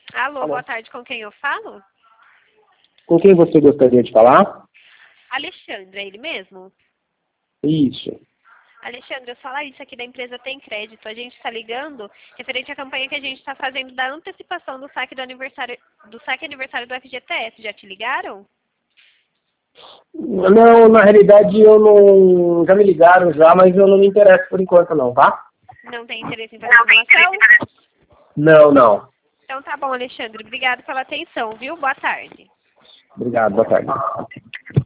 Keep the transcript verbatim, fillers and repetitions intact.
Alô, Alô. boa tarde, com quem eu falo? Com quem você gostaria de falar? Alexandre, é ele mesmo? Isso. Alexandre, eu sou a Larissa aqui da empresa Tem Crédito. A gente está ligando referente à campanha que a gente está fazendo da antecipação do saque do aniversário do saque aniversário do F G T S. Já te ligaram? Não, na realidade eu não... Já me ligaram já, mas eu não me interesso por enquanto não, tá? Não tem interesse em fazer simulação? Não, não. Então tá bom, Alexandre. Obrigado pela atenção, viu? Boa tarde. Obrigado, boa tarde.